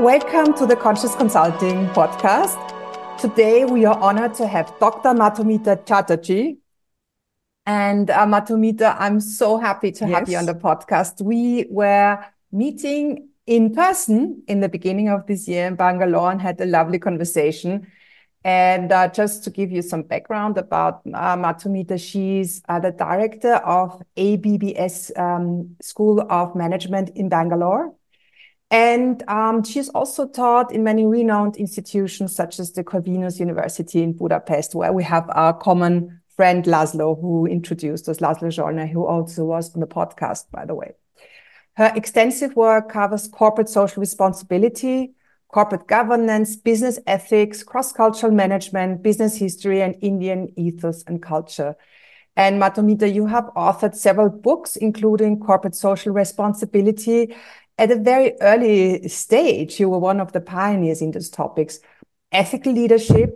Welcome to the Conscious Consulting podcast. Today we are honored to have Dr. Madhumita Chatterjee. And Madhumita, I'm so happy to have you on the podcast. We were meeting in person in the beginning of this year in Bangalore and had a lovely conversation. And just to give you some background about Madhumita, she's the director of ABBS School of Management in Bangalore. And she's also taught in many renowned institutions, such as the Corvinus University in Budapest, where we have our common friend Laszlo, who introduced us, Laszlo Zsolnay, who also was on the podcast, by the way. Her extensive work covers corporate social responsibility, corporate governance, business ethics, cross-cultural management, business history, and Indian ethos and culture. And Madhumita, you have authored several books, including Corporate Social Responsibility. At a very early stage, you were one of the pioneers in these topics. Ethical leadership,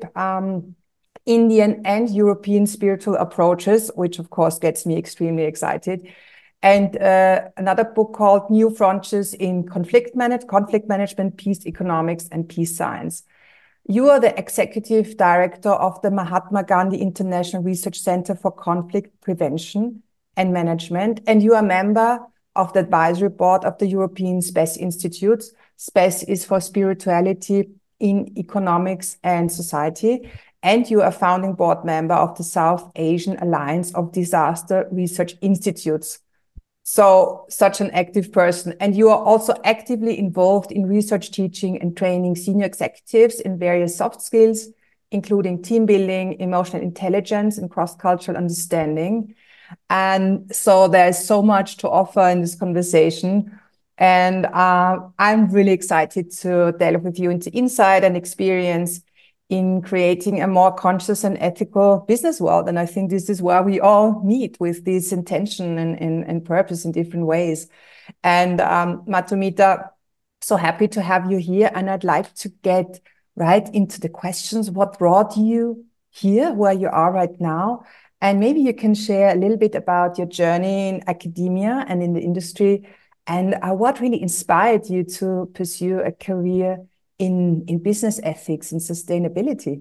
Indian and European spiritual approaches, which of course gets me extremely excited. And another book called New Frontiers in Conflict Management, Peace Economics, and Peace Science. You are the executive director of the Mahatma Gandhi International Research Center for Conflict Prevention and Management, and you are a member of the advisory board of the European Space Institute. SPACE is for Spirituality in Economics and Society. And you are a founding board member of the South Asian Alliance of Disaster Research Institutes. So such an active person. And you are also actively involved in research, teaching, and training senior executives in various soft skills, including team building, emotional intelligence, and cross-cultural understanding. And so there's so much to offer in this conversation. And I'm really excited to delve with you into insight and experience in creating a more conscious and ethical business world. And I think this is where we all meet with this intention and purpose in different ways. And Madhumita, so happy to have you here. And I'd like to get right into the questions. What brought you here, where you are right now? And maybe you can share a little bit about your journey in academia and in the industry, and what really inspired you to pursue a career in business ethics and sustainability.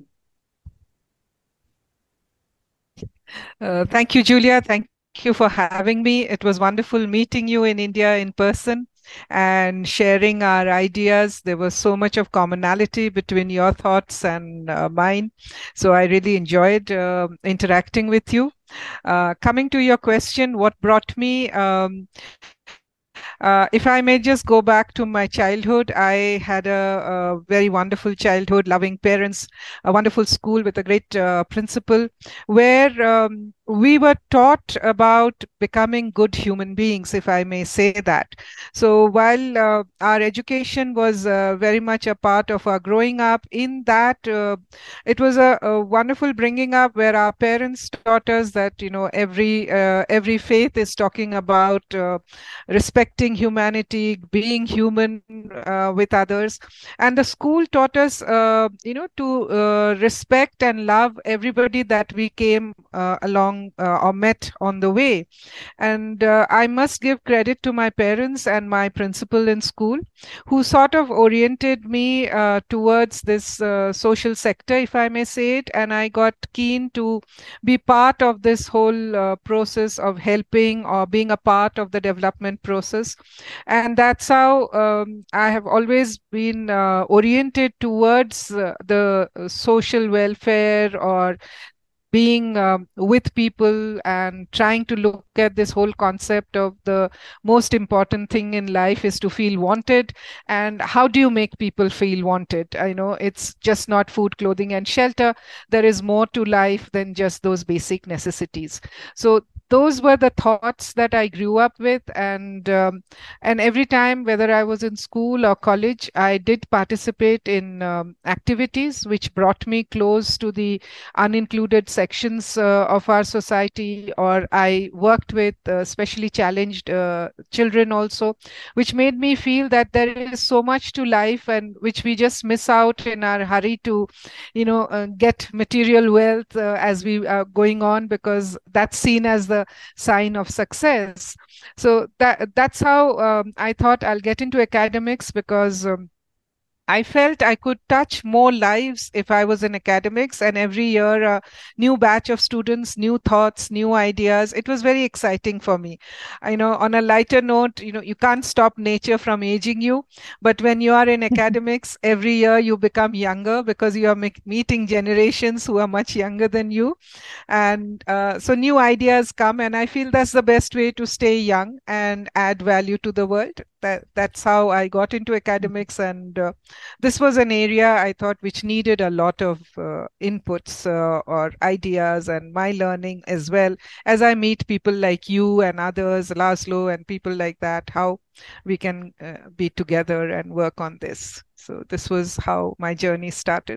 Thank you, Julia. Thank you for having me. It was wonderful meeting you in India in person and sharing our ideas. There was so much of commonality between your thoughts and mine. So I really enjoyed interacting with you. Coming to your question, what brought me? If I may just go back to my childhood, I had a very wonderful childhood, loving parents, a wonderful school with a great principal, where we were taught about becoming good human beings, if I may say that. So while our education was very much a part of our growing up, in that it was a wonderful bringing up where our parents taught us that, you know, every faith is talking about respecting humanity, being human with others. And the school taught us, to respect and love everybody that we came along or met on the way. And I must give credit to my parents and my principal in school, who sort of oriented me towards this social sector, if I may say it. And I got keen to be part of this whole process of helping or being a part of the development process. And that's how I have always been oriented towards the social welfare, or being with people and trying to look at this whole concept of the most important thing in life is to feel wanted. And how do you make people feel wanted? I know it's just not food, clothing, and shelter. There is more to life than just those basic necessities. So those were the thoughts that I grew up with, and every time, whether I was in school or college, I did participate in activities which brought me close to the unincluded sections of our society, or I worked with specially challenged children also, which made me feel that there is so much to life and which we just miss out in our hurry to, get material wealth as we are going on, because that's seen as the sign of success. So that's how I thought I'll get into academics, because I felt I could touch more lives if I was in academics, and every year a new batch of students, new thoughts, new ideas. It was very exciting for me. I know, on a lighter note, you can't stop nature from aging you, but when you are in academics, every year you become younger because you are meeting generations who are much younger than you. And so new ideas come, and I feel that's the best way to stay young and add value to the world. That's how I got into academics, and this was an area I thought which needed a lot of inputs or ideas, and my learning as well, as I meet people like you and others, Laszlo and people like that, how we can be together and work on this. So this was how my journey started.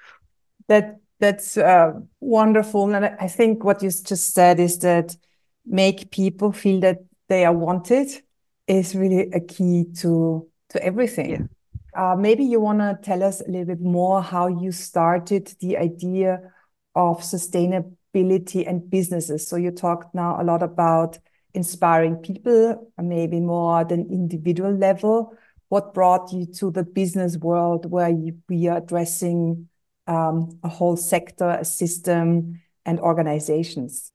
That's wonderful. And I think what you just said is that make people feel that they are wanted is really a key to everything. Yeah. Maybe you want to tell us a little bit more how you started the idea of sustainability and businesses. So you talked now a lot about inspiring people, maybe more at an individual level. What brought you to the business world where we are addressing a whole sector, a system, and organizations?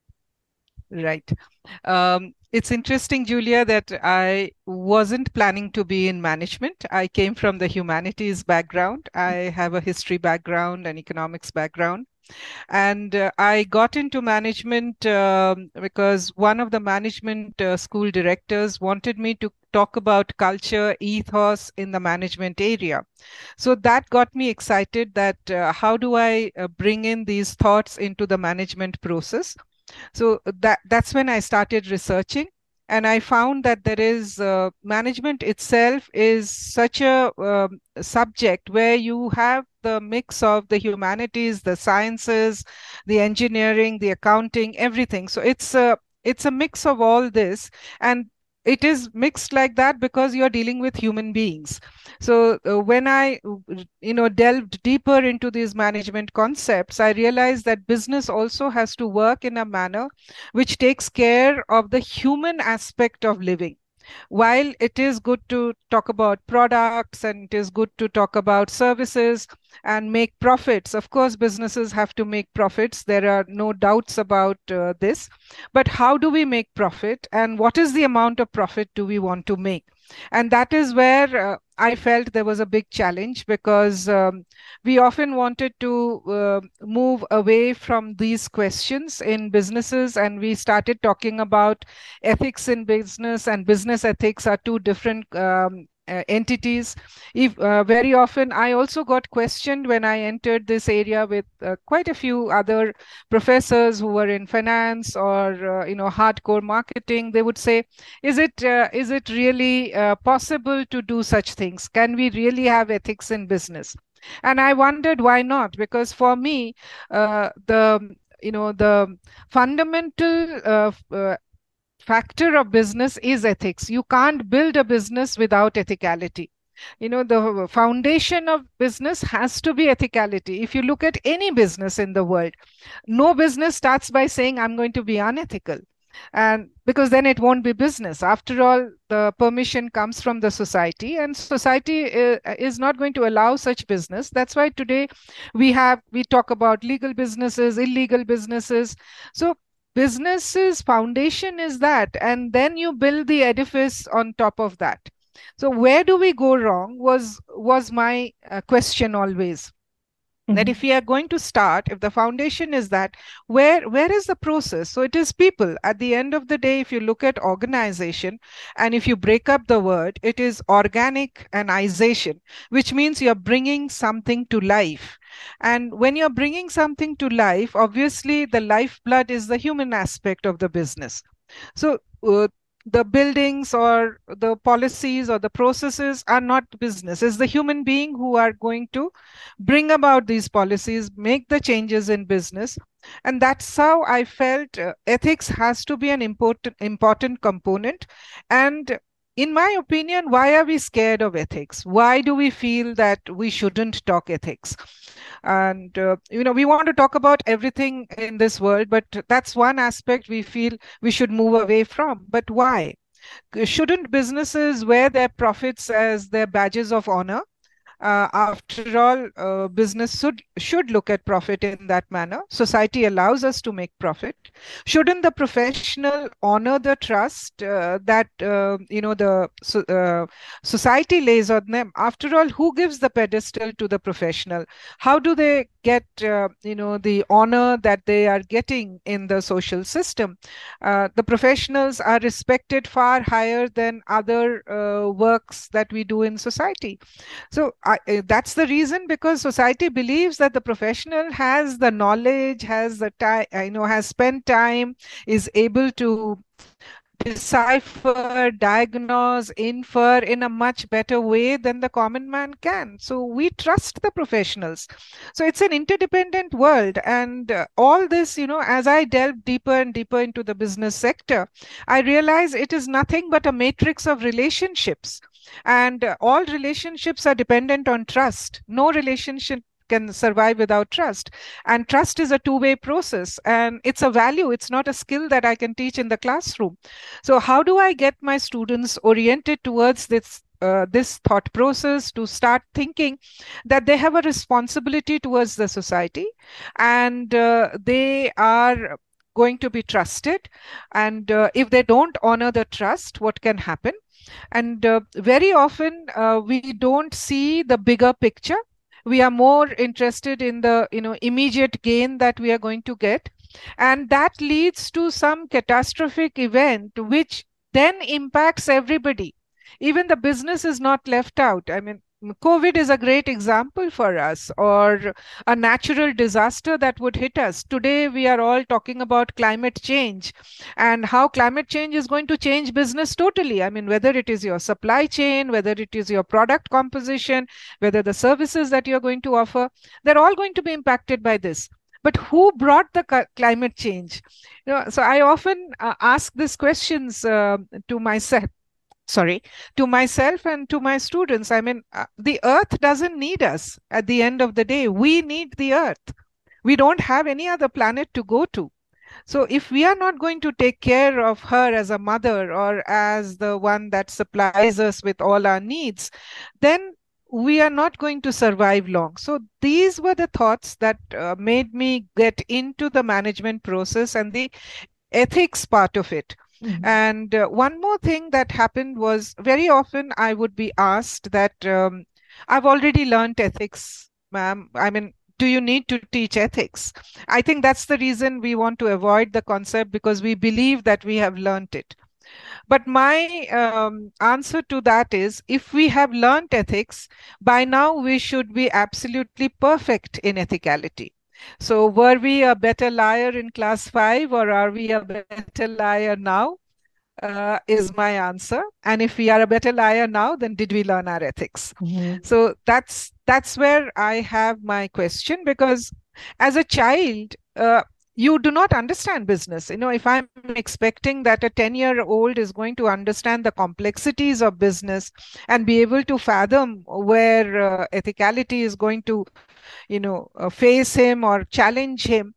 Right. It's interesting, Julia, that I wasn't planning to be in management. I came from the humanities background. I have a history background and economics background. And I got into management because one of the management school directors wanted me to talk about culture, ethos in the management area. So that got me excited that how do I bring in these thoughts into the management process? So that's when I started researching. And I found that there is management itself is such a subject where you have the mix of the humanities, the sciences, the engineering, the accounting, everything. So it's a mix of all this, and it is mixed like that because you're dealing with human beings. So when I delved deeper into these management concepts, I realized that business also has to work in a manner which takes care of the human aspect of living. While it is good to talk about products and it is good to talk about services and make profits, of course, businesses have to make profits. There are no doubts about this. But how do we make profit, and what is the amount of profit do we want to make? And that is where I felt there was a big challenge, because we often wanted to move away from these questions in businesses, and we started talking about ethics in business, and business ethics are two different entities. Very often I also got questioned when I entered this area with quite a few other professors who were in finance or hardcore marketing. They would say, is it really possible to do such things? Can we really have ethics in business? And I wondered why not, because for me the fundamental factor of business is ethics. You can't build a business without ethicality. The foundation of business has to be ethicality. If you look at any business in the world, no business starts by saying, I'm going to be unethical. And because then it won't be business. After all, the permission comes from the society, and society is not going to allow such business. That's why today we talk about legal businesses, illegal businesses. So business's foundation is that, and then you build the edifice on top of that. So where do we go wrong was my question always. That if we are going to start, if the foundation is that, where is the process? So it is people. At the end of the day, if you look at organization, and if you break up the word, it is organicization, which means you're bringing something to life. And when you're bringing something to life, obviously the lifeblood is the human aspect of the business. So the buildings or the policies or the processes are not business. It's the human being who are going to bring about these policies, make the changes in business. And that's how I felt ethics has to be an important component. And in my opinion, why are we scared of ethics? Why do we feel that we shouldn't talk ethics? And we want to talk about everything in this world, but that's one aspect we feel we should move away from. But why? Shouldn't businesses wear their profits as their badges of honor? After all, business should look at profit in that manner. Society allows us to make profit. Shouldn't the professional honor the trust that society lays on them? After all, who gives the pedestal to the professional? How do they get the honor that they are getting in the social system? The professionals are respected far higher than other works that we do in society. So that's the reason, because society believes that the professional has the knowledge, has the time, has spent time, is able to decipher, diagnose, infer in a much better way than the common man can. So we trust the professionals. So it's an interdependent world. And all this, as I delve deeper and deeper into the business sector, I realize it is nothing but a matrix of relationships. And all relationships are dependent on trust. No relationship can survive without trust. And trust is a two-way process, and it's a value. It's not a skill that I can teach in the classroom. So how do I get my students oriented towards this thought process, to start thinking that they have a responsibility towards the society, and they are going to be trusted, and if they don't honor the trust, what can happen? And very often we don't see the bigger picture. We are more interested in the immediate gain that we are going to get, and that leads to some catastrophic event which then impacts everybody. Even the business is not left out. I mean, COVID is a great example for us, or a natural disaster that would hit us. Today, we are all talking about climate change and how climate change is going to change business totally. I mean, whether it is your supply chain, whether it is your product composition, whether the services that you're going to offer, they're all going to be impacted by this. But who brought the climate change? So I often ask these questions to myself. To myself and to my students. I mean, the earth doesn't need us at the end of the day. We need the earth. We don't have any other planet to go to. So if we are not going to take care of her as a mother, or as the one that supplies us with all our needs, then we are not going to survive long. So these were the thoughts that made me get into the management process and the ethics part of it. Mm-hmm. And one more thing that happened was, very often I would be asked that I've already learned ethics, ma'am. I mean, do you need to teach ethics? I think that's the reason we want to avoid the concept, because we believe that we have learned it. But my answer to that is, if we have learned ethics, by now we should be absolutely perfect in ethicality. So were we a better liar in class 5, or are we a better liar now? Is my answer. And if we are a better liar now, then did we learn our ethics? Mm-hmm. So that's where I have my question, because as a child, you do not understand business. If I'm expecting that a 10-year-old is going to understand the complexities of business and be able to fathom where ethicality is going to face him or challenge him,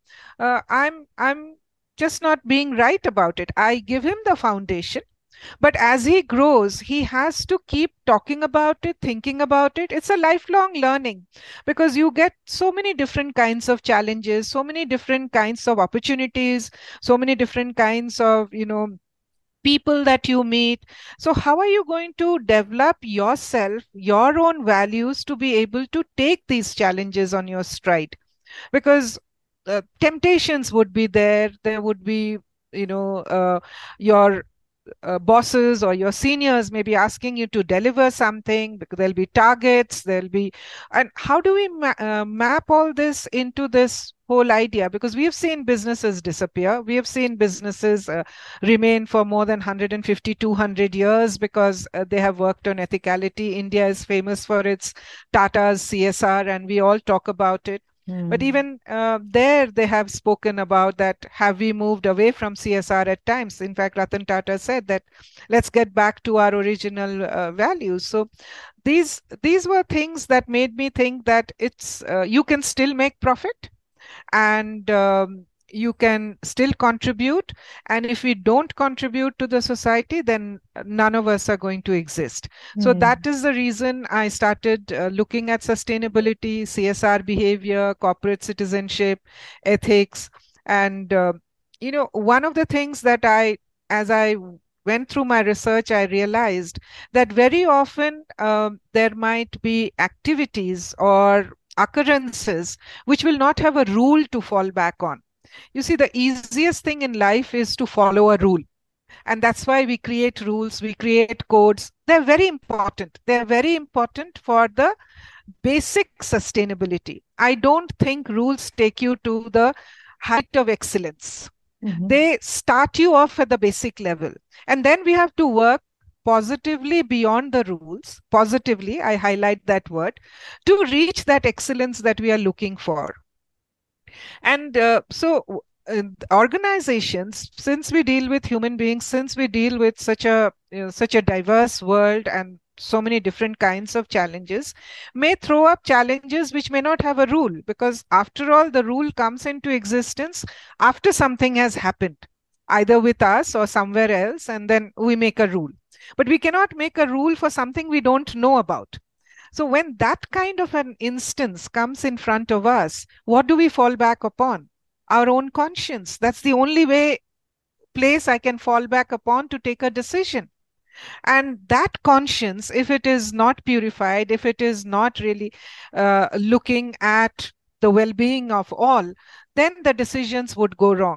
I'm just not being right about it. I give him the foundation, but as he grows, he has to keep talking about it, thinking about it. It's a lifelong learning, because you get so many different kinds of challenges, so many different kinds of opportunities, so many different kinds of people that you meet. So how are you going to develop yourself, your own values, to be able to take these challenges on your stride? Because temptations would be there. There would be your bosses or your seniors may be asking you to deliver something, because there'll be targets, and how do we map all this into this whole idea? Because we have seen businesses disappear. We have seen businesses remain for more than 150, 200 years because they have worked on ethicality. India is famous for its Tata's CSR, and we all talk about it. But even there, they have spoken about that. Have we moved away from CSR at times? In fact, Ratan Tata said that let's get back to our original values. So these were things that made me think that it's you can still make profit, and you can still contribute. And if we don't contribute to the society, then none of us are going to exist. So that is the reason I started looking at sustainability, CSR behavior, corporate citizenship, ethics. And, one of the things that as I went through my research, I realized that very often there might be activities or occurrences which will not have a rule to fall back on. You see, the easiest thing in life is to follow a rule. And that's why we create rules, we create codes. They're very important. They're very important for the basic sustainability. I don't think rules take you to the height of excellence. They start you off at the basic level. And then we have to work positively beyond the rules, positively, I highlight that word, to reach that excellence that we are looking for. And organizations, since we deal with human beings, since we deal with such a diverse world and so many different kinds of challenges, may throw up challenges which may not have a rule, because after all, the rule comes into existence after something has happened, either with us or somewhere else, and then we make a rule. But we cannot make a rule for something we don't know about. So when that kind of an instance comes in front of us, what do we fall back upon? Our own conscience. That's the only place I can fall back upon to take a decision. And that conscience, if it is not purified, if it is not really looking at the well-being of all, then the decisions would go wrong.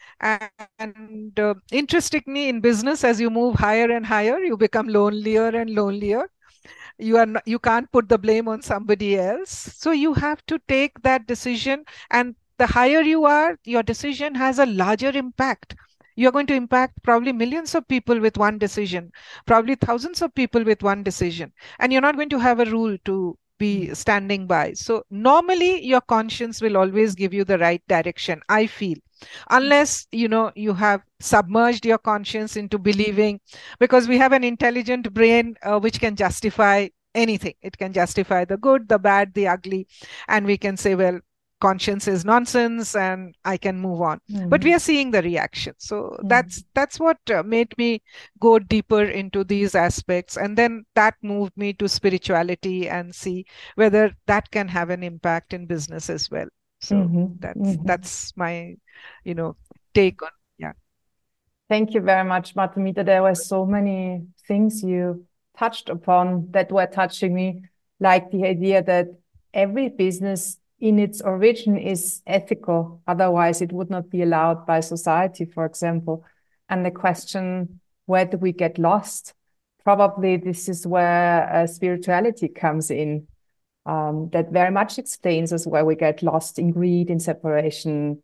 And interestingly, in business, as you move higher and higher, you become lonelier and lonelier. You can't put the blame on somebody else, so you have to take that decision. And the higher you are, your decision has a larger impact. You're going to impact probably millions of people with one decision, probably thousands of people with one decision, and you're not going to have a rule to be standing by. So normally your conscience will always give you the right direction, I feel, unless you have submerged your conscience into believing, because we have an intelligent brain which can justify anything. It can justify the good, the bad, the ugly, and we can say, well, conscience is nonsense and I can move on. But we are seeing the reaction. So that's what made me go deeper into these aspects, and then that moved me to spirituality and see whether that can have an impact in business as well. So that's my take on. Yeah. Thank you very much, Madhumita. There were so many things you touched upon that were touching me, like the idea that every business in its origin is ethical. Otherwise, it would not be allowed by society, for example. And the question, where do we get lost? Probably this is where spirituality comes in. That very much explains us where we get lost in greed, in separation,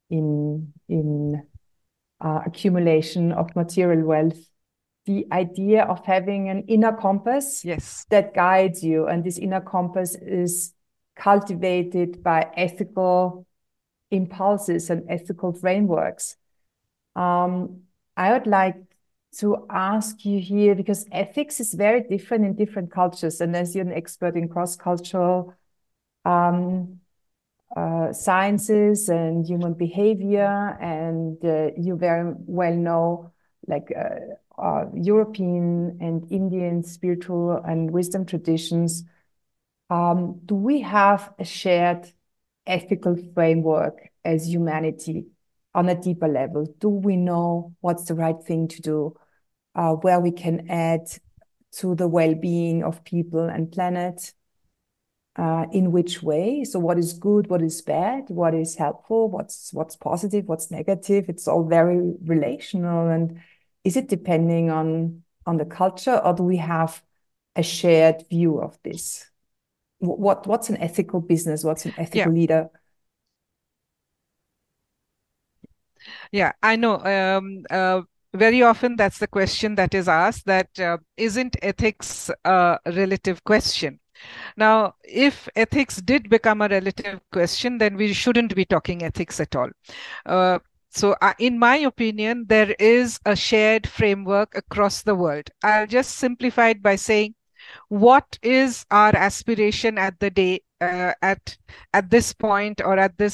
in accumulation of material wealth. The idea of having an inner compass that guides you, and this inner compass is cultivated by ethical impulses and ethical frameworks. I would like to ask you here, because ethics is very different in different cultures, and as you're an expert in cross-cultural sciences and human behavior, and you very well know European and Indian spiritual and wisdom traditions. Do we have a shared ethical framework as humanity on a deeper level? Do we know what's the right thing to do, where we can add to the well-being of people and planet? In which way? So what is good, what is bad, what is helpful, what's positive, what's negative? It's all very relational. And is it depending on the culture, or do we have a shared view of this? What's an ethical business? What's an ethical leader? Yeah, I know. Very often that's the question that is asked, that isn't ethics a relative question? Now, if ethics did become a relative question, then we shouldn't be talking ethics at all. So in my opinion, there is a shared framework across the world. I'll just simplify it by saying, what is our aspiration at the day, at this point, or at this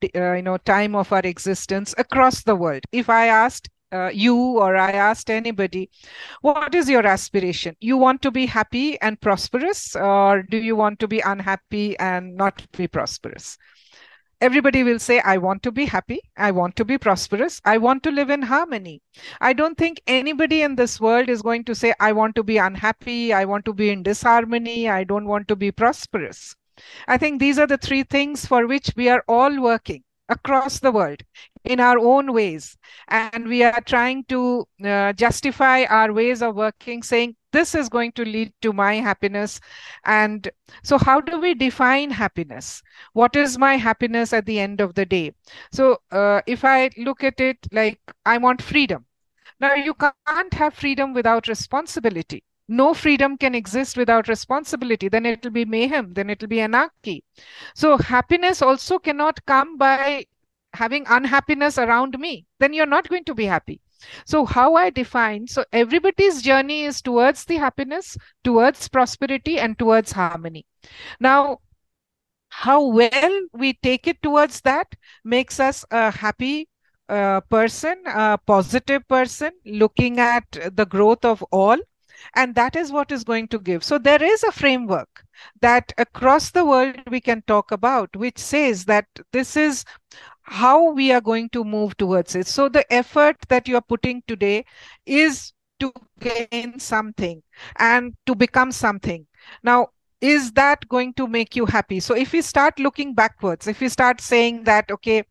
time of our existence across the world. If I asked you, or I asked anybody, what is your aspiration? You want to be happy and prosperous, or do you want to be unhappy and not be prosperous? Everybody will say, I want to be happy, I want to be prosperous, I want to live in harmony. I don't think anybody in this world is going to say, I want to be unhappy, I want to be in disharmony, I don't want to be prosperous. I think these are the three things for which we are all working across the world in our own ways. And we are trying to justify our ways of working, saying, this is going to lead to my happiness. And so how do we define happiness? What is my happiness at the end of the day? So if I look at it like, I want freedom. Now, you can't have freedom without responsibility. No freedom can exist without responsibility. Then it will be mayhem, then it will be anarchy. So happiness also cannot come by having unhappiness around me. Then you're not going to be happy. So how I define, so everybody's journey is towards the happiness, towards prosperity, and towards harmony. Now, how well we take it towards that makes us a happy person, a positive person, looking at the growth of all. And that is what is going to give. So there is a framework that across the world we can talk about, which says that this is how we are going to move towards it. So the effort that you are putting today is to gain something and to become something. Now, is that going to make you happy? So if we start looking backwards, if we start saying that, okay,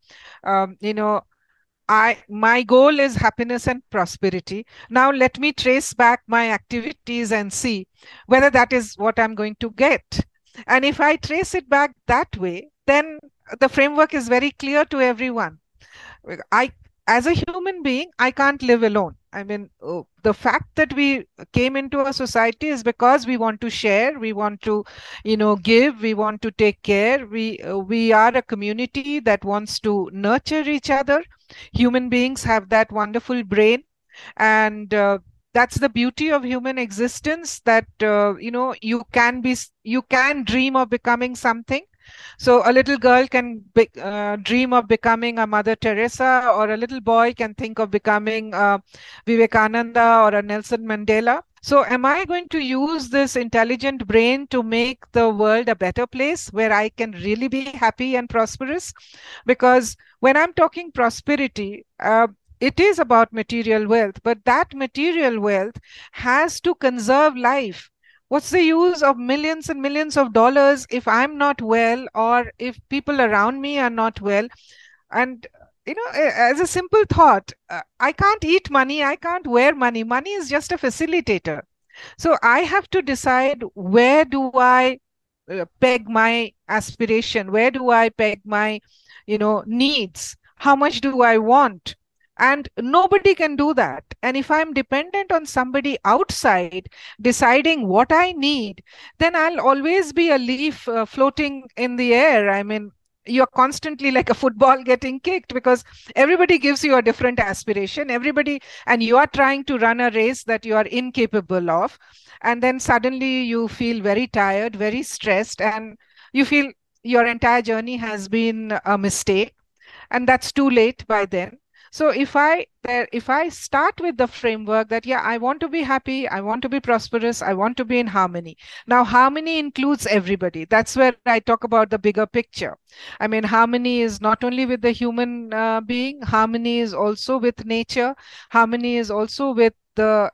my goal is happiness and prosperity. Now let me trace back my activities and see whether that is what I'm going to get. And if I trace it back that way, then the framework is very clear to everyone. As a human being, I can't live alone. I mean, the fact that we came into a society is because we want to share, we want to, give, we want to take care. We are a community that wants to nurture each other. Human beings have that wonderful brain, and that's the beauty of human existence. That you can dream of becoming something. So a little girl can dream of becoming a Mother Teresa, or a little boy can think of becoming a Vivekananda or a Nelson Mandela. So am I going to use this intelligent brain to make the world a better place where I can really be happy and prosperous? Because when I'm talking prosperity, it is about material wealth, but that material wealth has to conserve life. What's the use of millions and millions of dollars if I'm not well, or if people around me are not well? And, as a simple thought, I can't eat money, I can't wear money. Money is just a facilitator. So I have to decide, where do I peg my aspiration? Where do I peg my, needs? How much do I want? And nobody can do that. And if I'm dependent on somebody outside deciding what I need, then I'll always be a leaf floating in the air. I mean, you're constantly like a football getting kicked, because everybody gives you a different aspiration, and you are trying to run a race that you are incapable of. And then suddenly you feel very tired, very stressed, and you feel your entire journey has been a mistake. And that's too late by then. So if I start with the framework that, yeah, I want to be happy, I want to be prosperous, I want to be in harmony. Now, harmony includes everybody. That's where I talk about the bigger picture. I mean, harmony is not only with the human being, harmony is also with nature, harmony is also with the,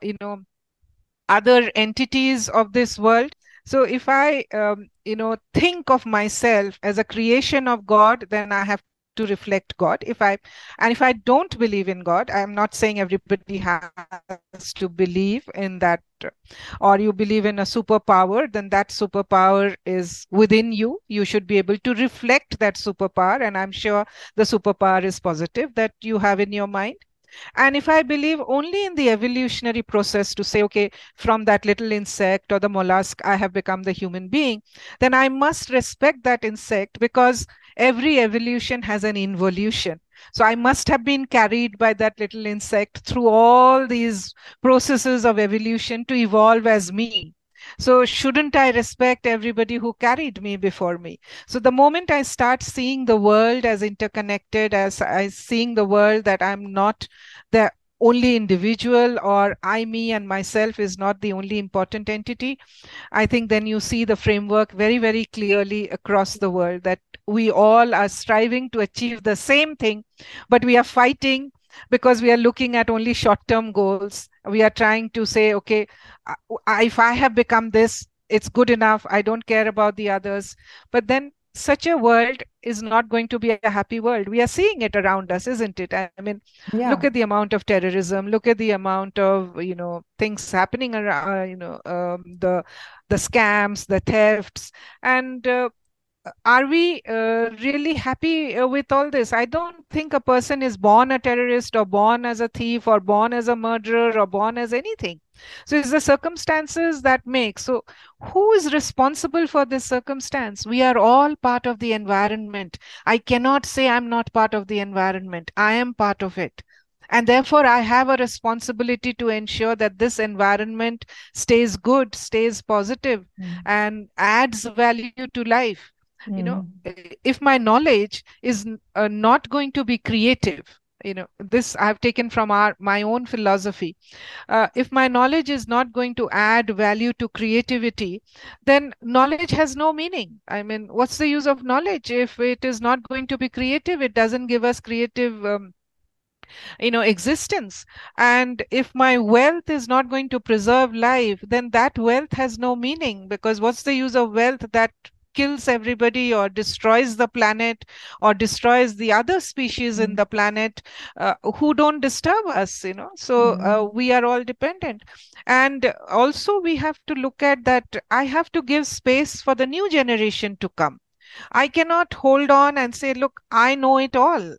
other entities of this world. So if I, think of myself as a creation of God, then I have to reflect God. If I don't believe in God, I'm not saying everybody has to believe in that, or you believe in a superpower, then that superpower is within you. You should be able to reflect that superpower, and I'm sure the superpower is positive that you have in your mind. And if I believe only in the evolutionary process to say, okay, from that little insect or the mollusk, I have become the human being, then I must respect that insect, because every evolution has an involution. So I must have been carried by that little insect through all these processes of evolution to evolve as me. So shouldn't I respect everybody who carried me before me? So the moment I start seeing the world as interconnected, as I seeing the world that I'm not the only individual, or I, me, and myself is not the only important entity, I think then you see the framework very, very clearly across the world, that we all are striving to achieve the same thing, but we are fighting because we are looking at only short term goals. We are trying to say, okay, if I have become this, it's good enough. I don't care about the others. But then such a world is not going to be a happy world. We are seeing it around us, isn't it? I mean, look Yeah. at the amount of terrorism, look at the amount of, things happening around, the scams, the thefts, and are we really happy with all this? I don't think a person is born a terrorist or born as a thief or born as a murderer or born as anything. So it's the circumstances that make. So who is responsible for this circumstance? We are all part of the environment. I cannot say I'm not part of the environment. I am part of it. And therefore, I have a responsibility to ensure that this environment stays good, stays positive, and adds value to life. If my knowledge is not going to be creative, this I've taken from my own philosophy. If my knowledge is not going to add value to creativity, then knowledge has no meaning. I mean, what's the use of knowledge if it is not going to be creative? It doesn't give us creative existence. And if my wealth is not going to preserve life, then that wealth has no meaning, because what's the use of wealth that kills everybody or destroys the planet or destroys the other species in the planet who don't disturb us? So we are all dependent. And also we have to look at that I have to give space for the new generation to come. I cannot hold on and say, look, I know it all.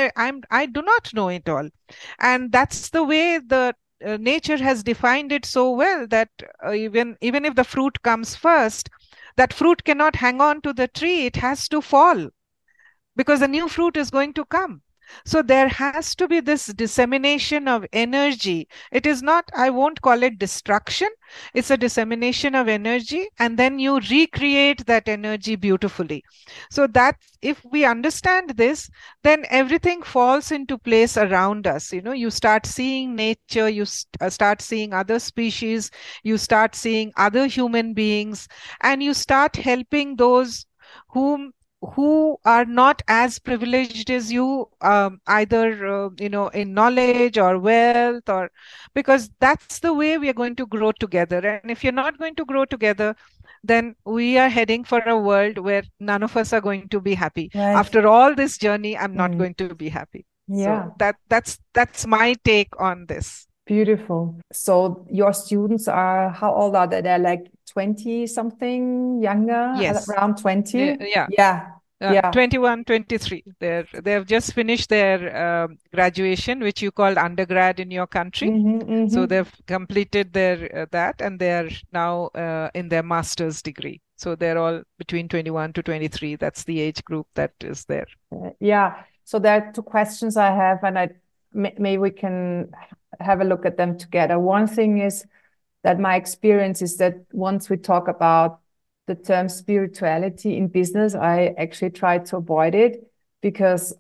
I do not know it all. And that's the way the nature has defined it so well, that even if the fruit comes first, that fruit cannot hang on to the tree. It has to fall because the new fruit is going to come. So there has to be this dissemination of energy. It is not, I won't call it destruction, it's a dissemination of energy, and then you recreate that energy beautifully. So that if we understand this, then everything falls into place around us. You start seeing nature, you start seeing other species, you start seeing other human beings, and you start helping those whom who are not as privileged as you, either in knowledge or wealth, or because that's the way we are going to grow together. And if you're not going to grow together, then we are heading for a world where none of us are going to be happy. Right. After all this journey, I'm not going to be happy. Yeah. So that's my take on this. Beautiful. So your students are, how old are they? They're like 20 something, younger, Yes. around 20? Yeah. Yeah. Yeah. 21, 23. They've just finished their graduation, which you call undergrad in your country. So they've completed their that, and they're now in their master's degree. So they're all between 21 to 23. That's the age group that is there. Yeah. So there are two questions I have, and maybe we can have a look at them together. One thing is that my experience is that once we talk about the term spirituality in business, I actually try to avoid it, because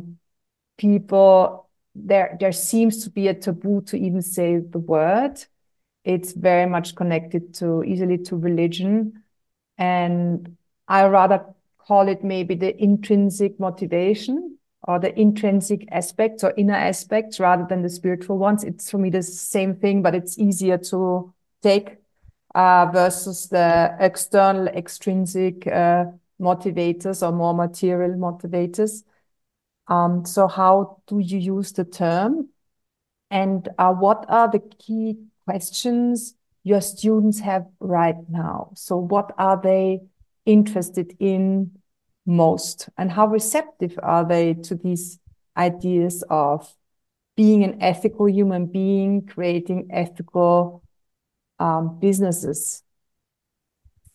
people, there seems to be a taboo to even say the word. It's very much connected easily to religion, and I rather call it maybe the intrinsic motivation or the intrinsic aspects or inner aspects rather than the spiritual ones. It's for me the same thing, but it's easier to take versus the external, extrinsic motivators or more material motivators. So how do you use the term? And what are the key questions your students have right now? So what are they interested in most? And how receptive are they to these ideas of being an ethical human being, creating ethical businesses?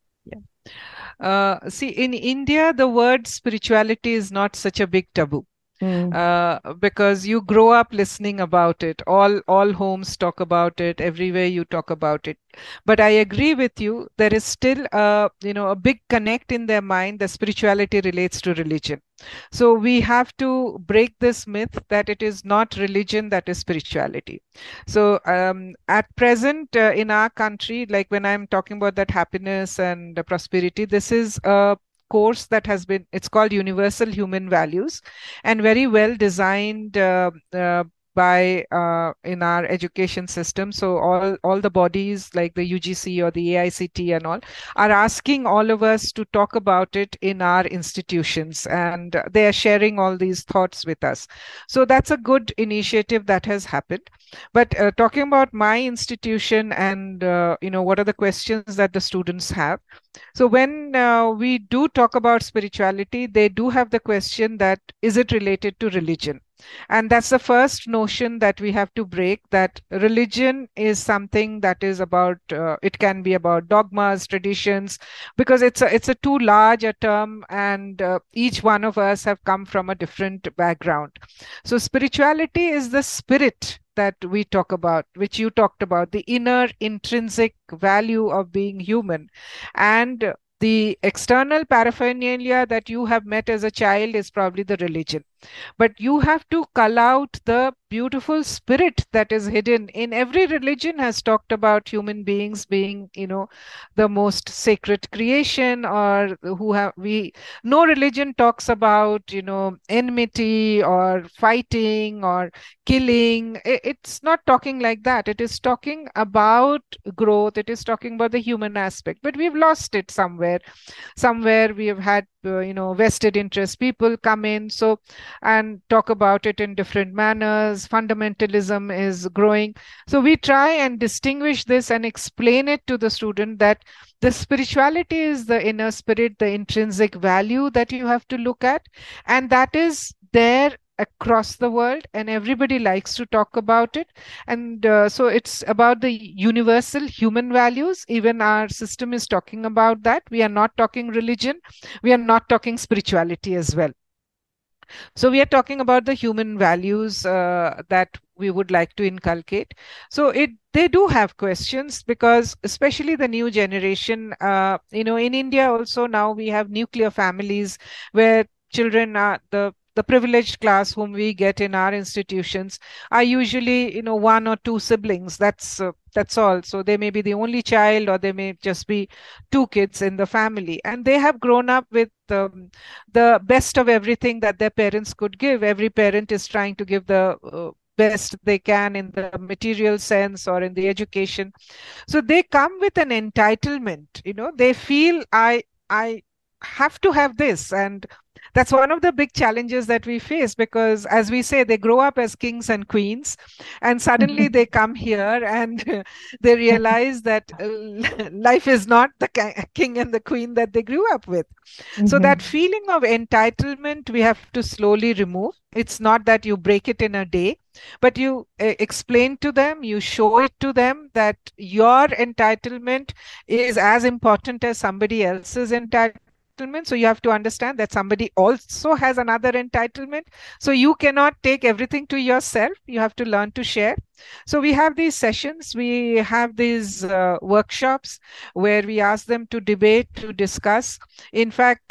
Yeah. See, in India, the word spirituality is not such a big taboo. because you grow up listening about it. All homes talk about it. Everywhere you talk about it. But I agree with you. There is still a big connect in their mind that spirituality relates to religion. So we have to break this myth that it is not religion that is spirituality. So at present in our country, like when I'm talking about that happiness and prosperity, this is a course that has been, it's called Universal Human Values, and very well designed by in our education system. So all the bodies like the UGC or the AICT and all are asking all of us to talk about it in our institutions, and they are sharing all these thoughts with us. So that's a good initiative that has happened. But talking about my institution and what are the questions that the students have. So when we do talk about spirituality, they do have the question that is it related to religion? And that's the first notion that we have to break, that religion is something that is about, it can be about dogmas, traditions, because it's a too large a term, and each one of us have come from a different background. So spirituality is the spirit that we talk about, which you talked about, the inner intrinsic value of being human. And the external paraphernalia that you have met as a child is probably the religion, but you have to cull out the beautiful spirit that is hidden in every religion. Has talked about human beings being the most sacred creation, or who have we no religion talks about enmity or fighting or killing. It's not talking like that. It is talking about growth. It is talking about the human aspect, but we've lost it somewhere. We have had vested interest people come in and talk about it in different manners. Fundamentalism is growing. So we try and distinguish this and explain it to the student that the spirituality is the inner spirit, the intrinsic value that you have to look at, and that is there across the world, and everybody likes to talk about it. And so it's about the universal human values. Even our system is talking about that. We are not talking religion, we are not talking spirituality as well. So we are talking about the human values that we would like to inculcate. So they do have questions, because especially the new generation, in India also now we have nuclear families where children are the privileged class whom we get in our institutions are usually one or two siblings. That's all. So they may be the only child, or they may just be two kids in the family, and they have grown up with the best of everything that their parents could give. Every parent is trying to give the best they can in the material sense or in the education. So they come with an entitlement. They feel I have to have this. And that's one of the big challenges that we face, because as we say, they grow up as kings and queens, and suddenly they come here and they realize that life is not the king and the queen that they grew up with. So that feeling of entitlement we have to slowly remove. It's not that you break it in a day, but you explain to them, you show it to them that your entitlement is as important as somebody else's entitlement. So you have to understand that somebody also has another entitlement. So you cannot take everything to yourself. You have to learn to share. So we have these sessions, we have these workshops where we ask them to debate, to discuss. In fact,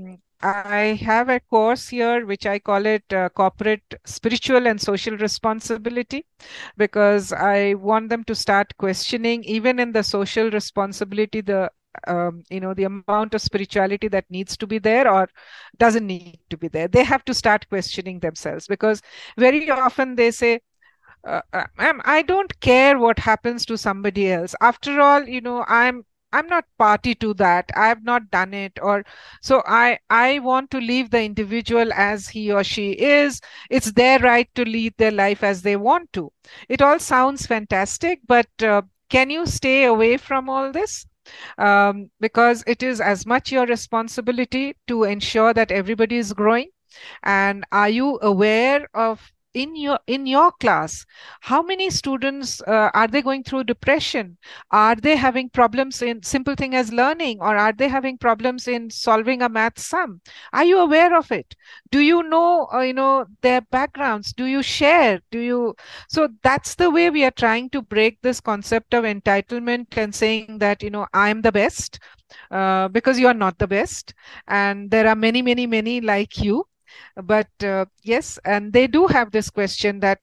I have a course here which I call it Corporate Spiritual and Social Responsibility, because I want them to start questioning, even in the social responsibility, the amount of spirituality that needs to be there or doesn't need to be there. They have to start questioning themselves, because very often they say, ma'am, I don't care what happens to somebody else. After all, I'm not party to that. I have not done it. Or so I want to leave the individual as he or she is. It's their right to lead their life as they want to. It all sounds fantastic, but can you stay away from all this? Because it is as much your responsibility to ensure that everybody is growing. And are you aware of in your class, how many students are they going through depression? Are they having problems in simple thing as learning, or are they having problems in solving a math sum? Are you aware of it? Do you know their backgrounds? Do you share? Do you So that's the way we are trying to break this concept of entitlement and saying that I am the best, because you are not the best, and there are many, many, many like you. But yes, and they do have this question that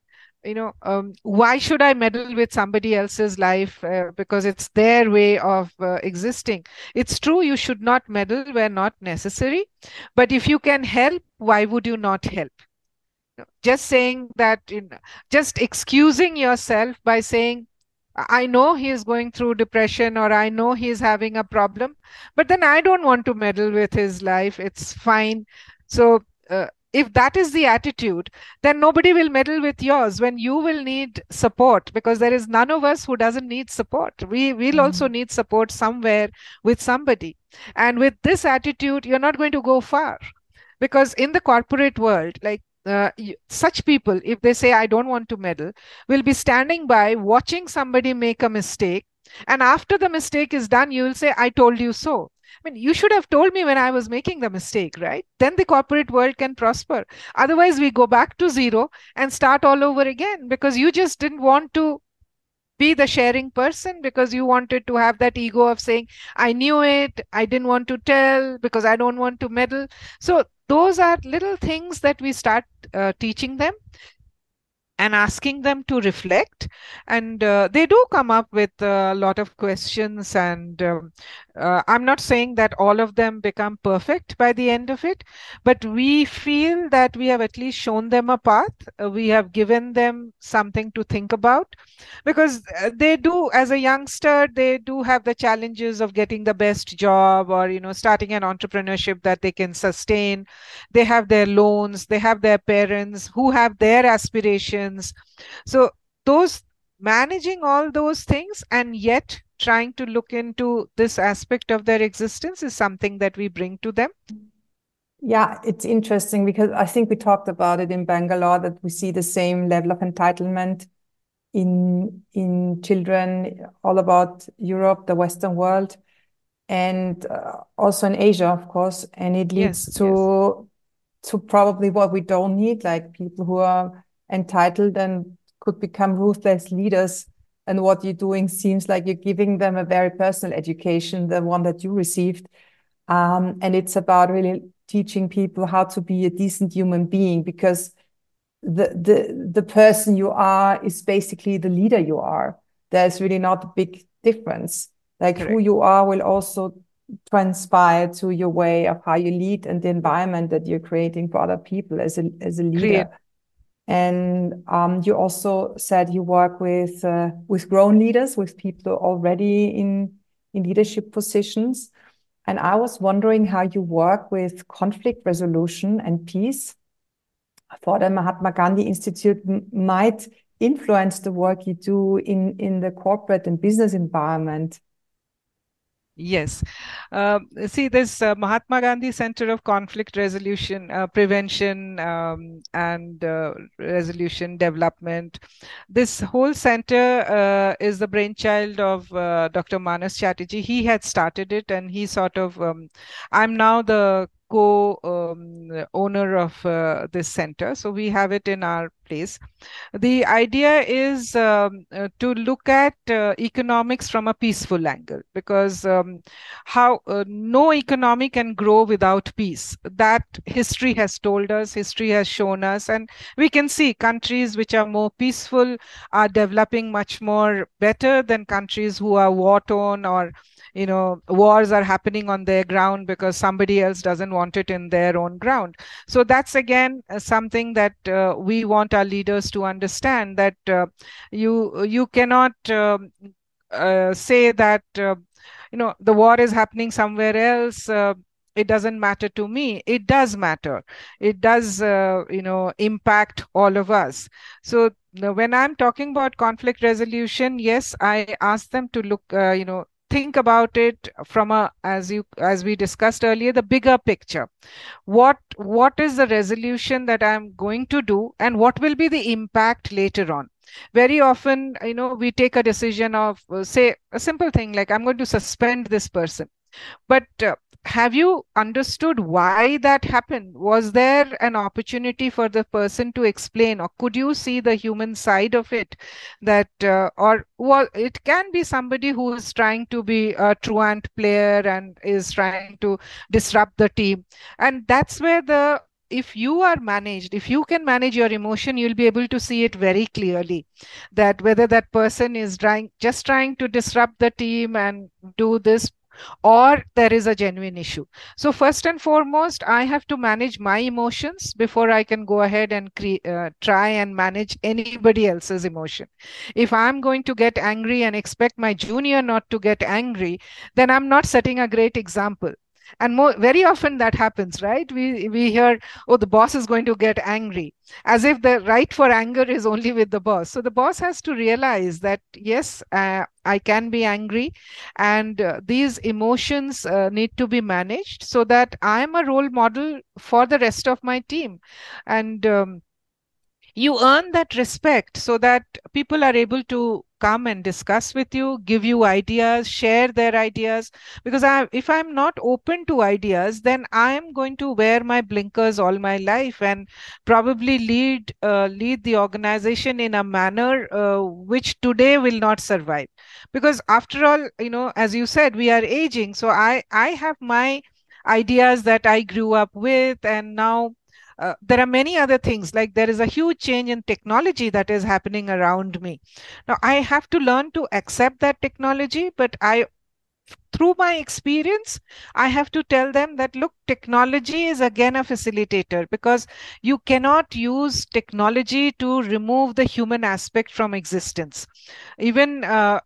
why should I meddle with somebody else's life, because it's their way of existing. It's true, you should not meddle where not necessary, but if you can help, why would you not help? Just saying that, just excusing yourself by saying, I know he is going through depression, or I know he is having a problem, but then I don't want to meddle with his life. It's fine. So, if that is the attitude, then nobody will meddle with yours when you will need support, because there is none of us who doesn't need support. We will also need support somewhere with somebody. And with this attitude, you're not going to go far, because in the corporate world, like, such people, if they say I don't want to meddle, will be standing by watching somebody make a mistake, and after the mistake is done, you will say, I told you so. I mean, you should have told me when I was making the mistake, right? Then the corporate world can prosper. Otherwise, we go back to zero and start all over again, because you just didn't want to be the sharing person, because you wanted to have that ego of saying, I knew it, I didn't want to tell because I don't want to meddle. So those are little things that we start teaching them and asking them to reflect. And they do come up with a lot of questions. And I'm not saying that all of them become perfect by the end of it, but we feel that we have at least shown them a path. We have given them something to think about, because they do, as a youngster, they do have the challenges of getting the best job, or starting an entrepreneurship that they can sustain. They have their loans, they have their parents who have their aspirations. So those managing all those things and yet trying to look into this aspect of their existence is something that we bring to them. Yeah, it's interesting because I think we talked about it in Bangalore, that we see the same level of entitlement in children all about Europe, the Western world, and also in Asia, of course. And it leads to probably what we don't need, like people who are entitled and could become ruthless leaders. And what you're doing seems like you're giving them a very personal education, the one that you received. And it's about really teaching people how to be a decent human being, because the person you are is basically the leader you are. There's really not a big difference. Like Correct. Who you are will also transpire to your way of how you lead and the environment that you're creating for other people as a leader. Create. And you also said you work with grown leaders, with people already in leadership positions. And I was wondering how you work with conflict resolution and peace. I thought the Mahatma Gandhi Institute might influence the work you do in the corporate and business environment. Yes. See, this Mahatma Gandhi Center of Conflict Resolution, Prevention, and Resolution Development. This whole center is the brainchild of Dr. Manas Chatterjee. He had started it, and he sort of, I'm now the co-owner of this center. So we have it in our place. The idea is to look at economics from a peaceful angle, because how no economy can grow without peace. That history has told us, history has shown us, and we can see countries which are more peaceful are developing much more better than countries who are war-torn, or wars are happening on their ground because somebody else doesn't want it in their own ground. So that's again something that we want our leaders to understand, that you cannot say that the war is happening somewhere else, it doesn't matter to me. It does matter. It does impact all of us. So when I'm talking about conflict resolution, yes, I ask them to look think about it from a, as we discussed earlier, the bigger picture. What is the resolution that I'm going to do, and what will be the impact later on? Very often, we take a decision of, say, a simple thing like, I'm going to suspend this person. But have you understood why that happened? Was there an opportunity for the person to explain, or could you see the human side of it? That, or well, it can be somebody who is trying to be a truant player and is trying to disrupt the team. And that's where the, if you are managed, if you can manage your emotion, you'll be able to see it very clearly, that whether that person is just trying to disrupt the team and do this, or there is a genuine issue. So first and foremost, I have to manage my emotions before I can go ahead and try and manage anybody else's emotion. If I'm going to get angry and expect my junior not to get angry, then I'm not setting a great example. And very often that happens, right? We hear, oh, the boss is going to get angry, as if the right for anger is only with the boss. So the boss has to realize that, yes, I can be angry, and these emotions need to be managed so that I am a role model for the rest of my team. And you earn that respect so that people are able to come and discuss with you, give you ideas, share their ideas. Because if I'm not open to ideas, then I'm going to wear my blinkers all my life and probably lead the organization in a manner which today will not survive. Because after all, as you said, we are aging. So I have my ideas that I grew up with, and now there are many other things, like there is a huge change in technology that is happening around me. Now I have to learn to accept that technology, but through my experience, I have to tell them that, look, technology is again a facilitator, because you cannot use technology to remove the human aspect from existence. Even,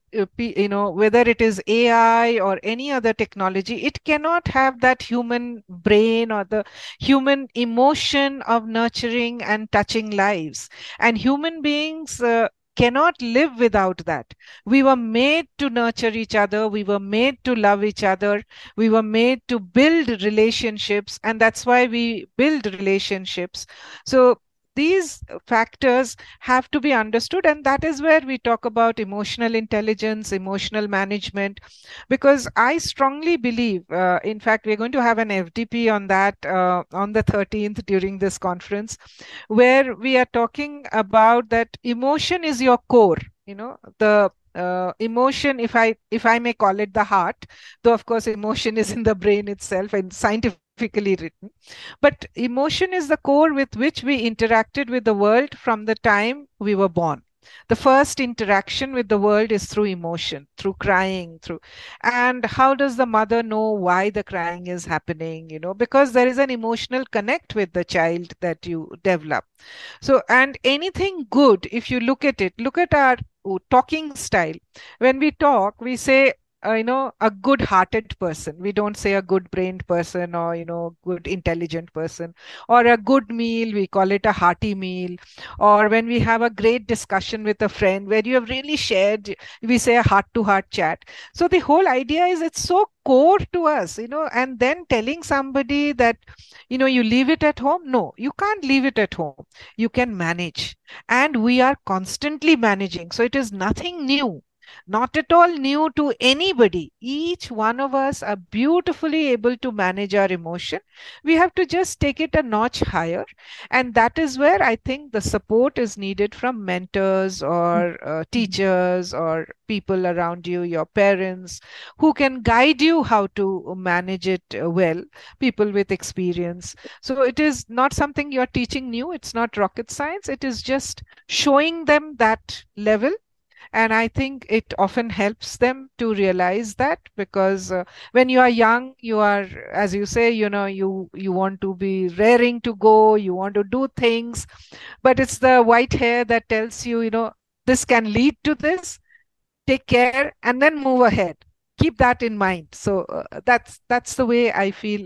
whether it is AI or any other technology, it cannot have that human brain or the human emotion of nurturing and touching lives. And human beings cannot live without that. We were made to nurture each other. We were made to love each other. We were made to build relationships. And that's why we build relationships. So these factors have to be understood. And that is where we talk about emotional intelligence, emotional management, because I strongly believe, in fact, we're going to have an FDP on that on the 13th during this conference, where we are talking about that emotion is your core, the emotion, if I may call it the heart, though of course emotion is in the brain itself and scientifically written. But emotion is the core with which we interacted with the world from the time we were born. The first interaction with the world is through emotion, through crying, through. And how does the mother know why the crying is happening? Because there is an emotional connect with the child that you develop. So, and anything good, if you look at it, look at our talking style. When we talk, we say, a good hearted person. We don't say a good brained person, or, good intelligent person. Or a good meal, we call it a hearty meal. Or when we have a great discussion with a friend where you have really shared, we say a heart to heart chat. So the whole idea is, it's so core to us, and then telling somebody that, you leave it at home. No, you can't leave it at home. You can manage. And we are constantly managing. So it is nothing new, not at all new to anybody. Each one of us are beautifully able to manage our emotion. We have to just take it a notch higher. And that is where I think the support is needed from mentors or teachers or people around you, your parents, who can guide you how to manage it well, people with experience. So it is not something you're teaching new. It's not rocket science. It is just showing them that level. And I think it often helps them to realize that, because when you are young, you are, as you say, you want to be raring to go, you want to do things, but it's the white hair that tells you, this can lead to this. Take care and then move ahead. Keep that in mind. So that's the way I feel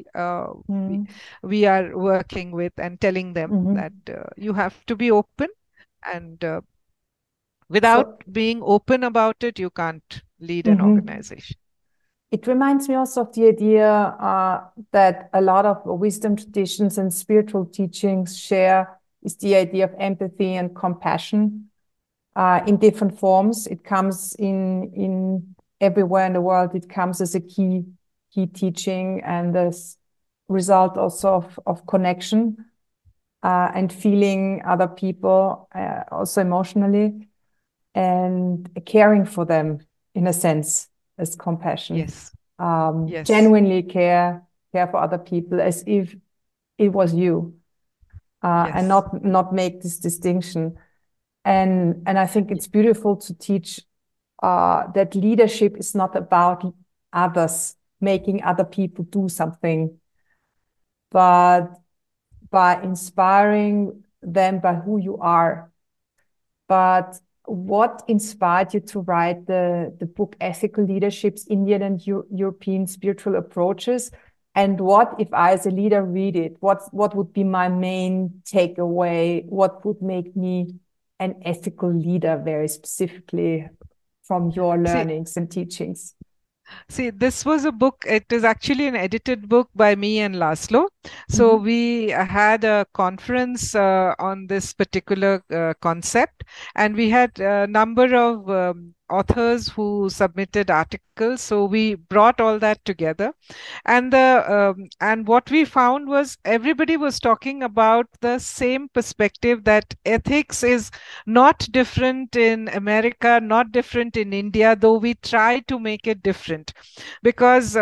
we are working with, and telling them that you have to be open, and without being open about it, you can't lead an organization. It reminds me also of the idea that a lot of wisdom traditions and spiritual teachings share is the idea of empathy and compassion in different forms. It comes in everywhere in the world. It comes as a key teaching and as result also of connection and feeling other people also emotionally and caring for them in a sense as compassion. Yes. Yes. Genuinely care for other people as if it was you, Yes. and not make this distinction. And I think it's beautiful to teach that leadership is not about others, making other people do something, but by inspiring them by who you are. But what inspired you to write the book Ethical Leaderships, Indian and European Spiritual Approaches? And what if I, as a leader, read it? What would be my main takeaway? What would make me an ethical leader very specifically from your learnings and teachings? See, this was a book. It is actually an edited book by me and Laszlo. So we had a conference on this particular concept, and we had a number of authors who submitted articles. So we brought all that together, and what we found was everybody was talking about the same perspective, that ethics is not different in America, not different in India, though we try to make it different, because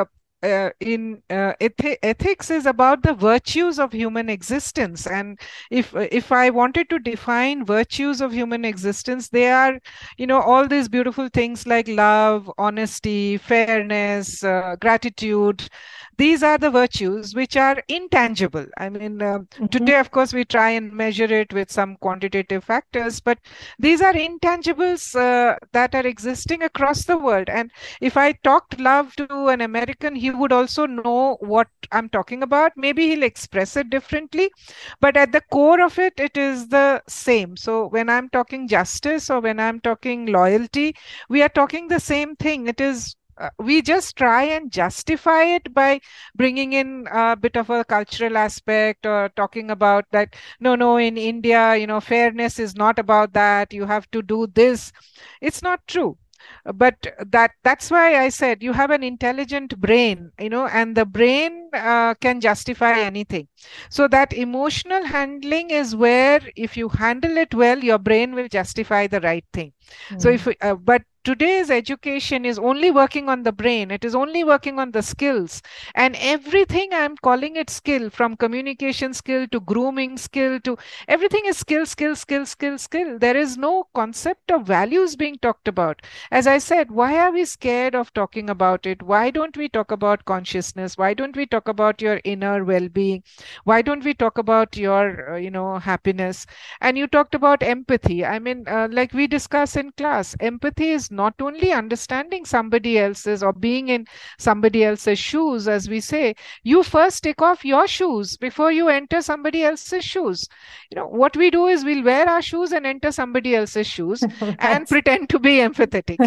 ethics is about the virtues of human existence. And if I wanted to define virtues of human existence, they are, all these beautiful things like love, honesty, fairness, gratitude. These are the virtues which are intangible. I mean, today, of course, we try and measure it with some quantitative factors, but these are intangibles that are existing across the world. And if I talked love to an American, he would also know what I'm talking about. Maybe he'll express it differently, but at the core of it, it is the same. So when I'm talking justice or when I'm talking loyalty, we are talking the same thing. It is we just try and justify it by bringing in a bit of a cultural aspect, or talking about that, no, in India, fairness is not about that. You have to do this. It's not true. But that's why I said you have an intelligent brain, and the brain can justify anything. So that emotional handling is where, if you handle it well, your brain will justify the right thing. So if but today's education is only working on the brain, it is only working on the skills, and everything, I'm calling it skill, from communication skill to grooming skill to everything is skill. There is no concept of values being talked about. As I said, why are we scared of talking about it? Why don't we talk about consciousness? Why don't we talk about your inner well-being? Why don't we talk about your happiness? And you talked about empathy. I mean, like we discuss in class, empathy is not only understanding somebody else's or being in somebody else's shoes. As we say, you first take off your shoes before you enter somebody else's shoes. What we do is we'll wear our shoes and enter somebody else's shoes and pretend to be empathetic.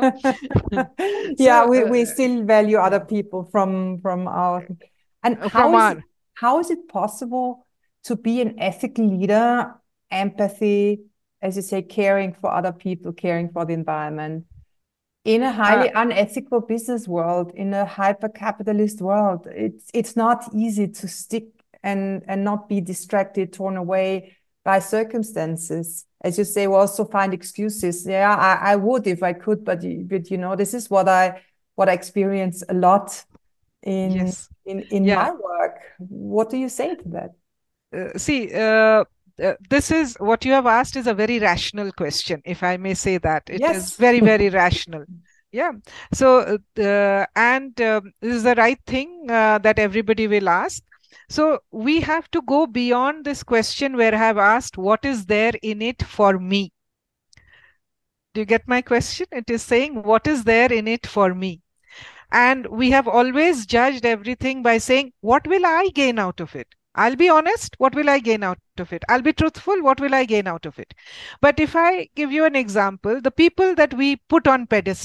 Yeah, we still value other people from our. And how is it possible to be an ethical leader, empathy, as you say, caring for other people, caring for the environment, in a highly unethical business world, in a hyper-capitalist world? It's not easy to stick and not be distracted, torn away by circumstances. As you say, we also find excuses. Yeah, I would if I could, but this is what I experience a lot in my work. What do you say to that? This is what you have asked is a very rational question, if I may say that. It is very, very rational. Yeah. So, this is the right thing that everybody will ask. So we have to go beyond this question where I have asked, what is there in it for me? Do you get my question? It is saying, what is there in it for me? And we have always judged everything by saying, what will I gain out of it? I'll be honest, what will I gain out of it? I'll be truthful, what will I gain out of it? But if I give you an example, the people that we put on pedestal,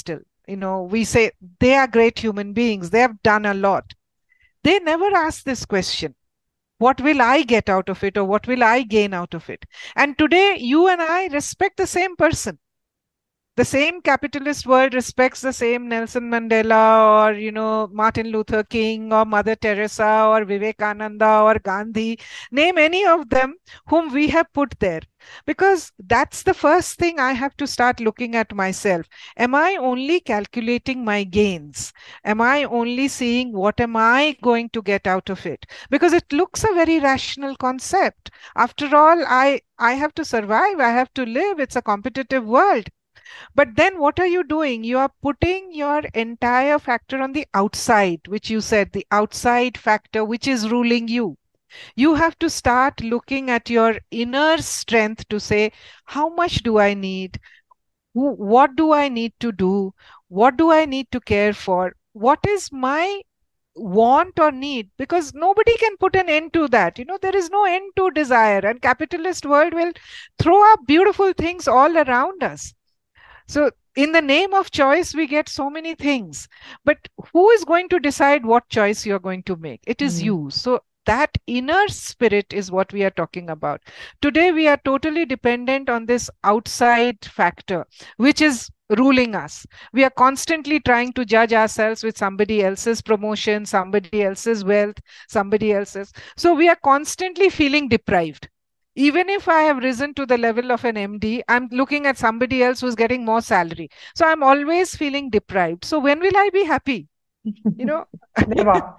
we say they are great human beings, they have done a lot. They never ask this question, what will I get out of it, or what will I gain out of it? And today, you and I respect the same person. The same capitalist world respects the same Nelson Mandela, or Martin Luther King, or Mother Teresa, or Vivekananda, or Gandhi. Name any of them whom we have put there, because that's the first thing I have to start looking at myself. Am I only calculating my gains? Am I only seeing what am I going to get out of it? Because it looks a very rational concept. After all, I have to survive, I have to live. It's a competitive world. But then what are you doing? You are putting your entire factor on the outside, which you said, the outside factor, which is ruling you. You have to start looking at your inner strength to say, how much do I need? What do I need to do? What do I need to care for? What is my want or need? Because nobody can put an end to that. There is no end to desire, and capitalist world will throw up beautiful things all around us. So, in the name of choice, we get so many things. But who is going to decide what choice you're going to make? It is you. So, that inner spirit is what we are talking about. Today, we are totally dependent on this outside factor, which is ruling us. We are constantly trying to judge ourselves with somebody else's promotion, somebody else's wealth, somebody else's. So, we are constantly feeling deprived. Even if I have risen to the level of an MD, I'm looking at somebody else who's getting more salary. So I'm always feeling deprived. So when will I be happy? Never.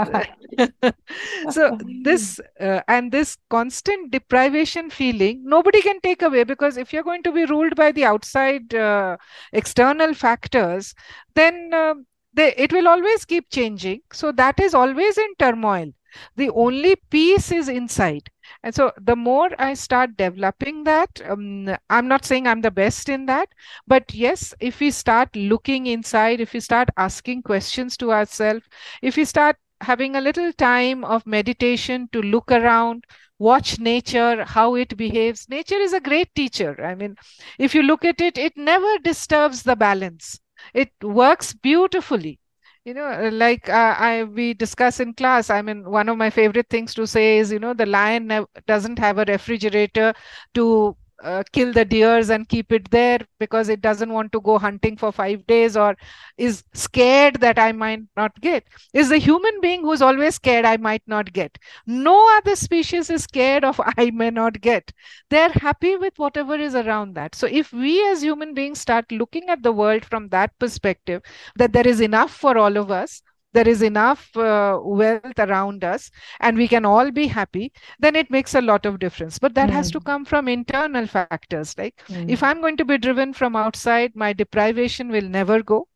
So this and this constant deprivation feeling, nobody can take away, because if you're going to be ruled by the outside external factors, then it will always keep changing. So that is always in turmoil. The only peace is inside. And so the more I start developing that, I'm not saying I'm the best in that, but yes, if we start looking inside, if we start asking questions to ourselves, if we start having a little time of meditation to look around, watch nature, how it behaves. Nature is a great teacher. I mean, if you look at it, it never disturbs the balance. It works beautifully. Like we discuss in class. I mean, one of my favorite things to say is, the lion doesn't have a refrigerator to kill the deers and keep it there because it doesn't want to go hunting for 5 days, or is scared that I might not get. Is the human being who's always scared I might not get. No other species is scared of I may not get. They're happy with whatever is around that. So if we as human beings start looking at the world from that perspective, that there is enough for all of us, there is enough wealth around us, and we can all be happy, then it makes a lot of difference. But that has to come from internal factors. Like if I'm going to be driven from outside, my deprivation will never go.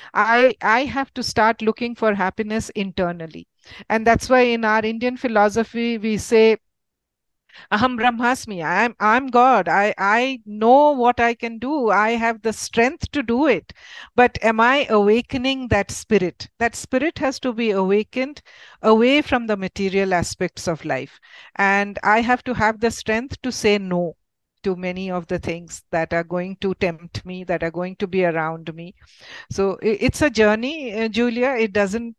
I have to start looking for happiness internally. And that's why in our Indian philosophy, we say, Aham Brahmasmi, I'm God. I know what I can do. I have the strength to do it. But am I awakening that spirit? That spirit has to be awakened away from the material aspects of life. And I have to have the strength to say no to many of the things that are going to tempt me, that are going to be around me. So it's a journey, Julia. It doesn't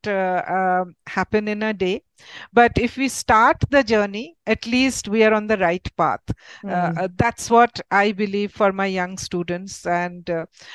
happen in a day. But if we start the journey, at least we are on the right path. That's what I believe for my young students. And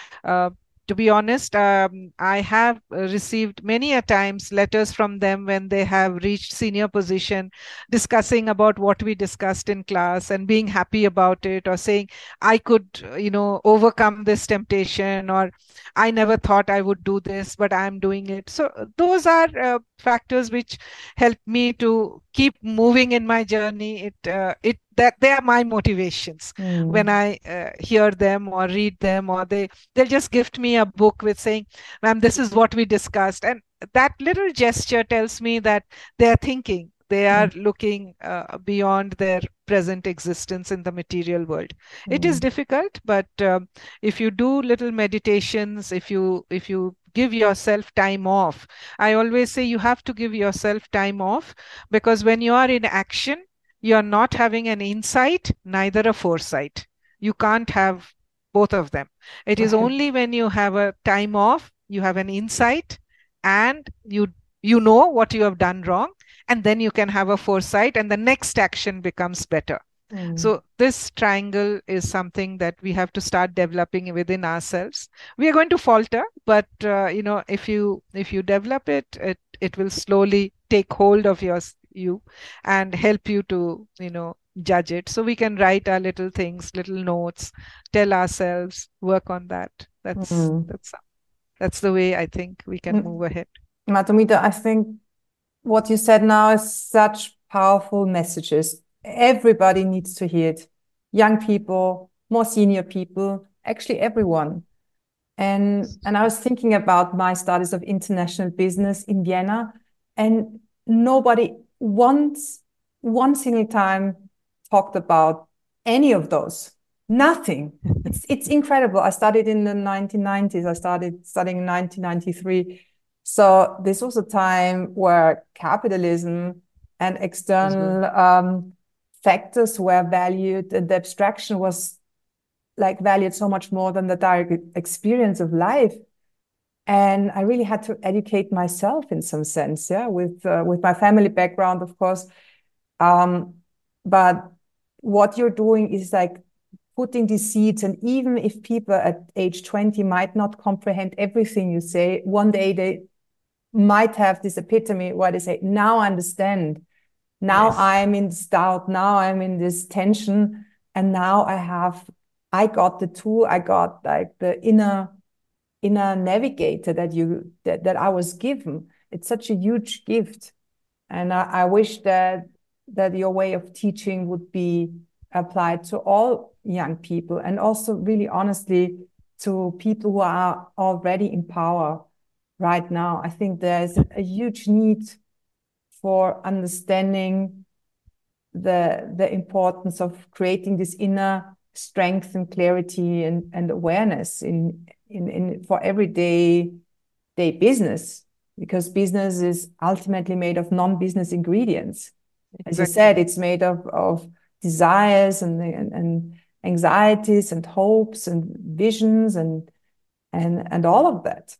to be honest, I have received many a times letters from them when they have reached senior position, discussing about what we discussed in class and being happy about it, or saying, I could, overcome this temptation, or I never thought I would do this, but I'm doing it. So those are factors which help me to keep moving in my journey. That they are my motivations. When I hear them or read them, or they'll just gift me a book with saying, ma'am, this is what we discussed. And that little gesture tells me that they're thinking, they are looking beyond their present existence in the material world. It is difficult, but if you do little meditations, if you give yourself time off. I always say you have to give yourself time off, because when you are in action, you're not having an insight, neither a foresight. You can't have both of them. It is only when you have a time off you have an insight, and you know what you have done wrong, and then you can have a foresight, and the next action becomes better. So this triangle is something that we have to start developing within ourselves. We are going to falter, but if you develop it, it will slowly take hold of you and help you to judge it. So we can write our little things, little notes, tell ourselves, work on that. That's the way I think we can move ahead. Madhumita, I think what you said now is such powerful messages. Everybody needs to hear it. Young people, more senior people, actually everyone. And I was thinking about my studies of international business in Vienna, and nobody once, one single time talked about any of those. Nothing. It's incredible. I studied in the 1990s. I started studying in 1993. So this was a time where capitalism and external factors were valued, and the abstraction was valued so much more than the direct experience of life. And I really had to educate myself in some sense, with my family background, of course. But what you're doing is putting these seeds, and even if people at age 20 might not comprehend everything you say, one day they might have this epitome where they say, now I understand. Now I'm in this doubt. Now I'm in this tension. And now I got the tool. I got the inner navigator that I was given. It's such a huge gift. And I wish that your way of teaching would be applied to all young people, and also really honestly to people who are already in power right now. I think there's a huge need for understanding the importance of creating this inner strength and clarity and awareness in for everyday business, because business is ultimately made of non-business ingredients. As you said, it's made of desires and anxieties and hopes and visions and all of that.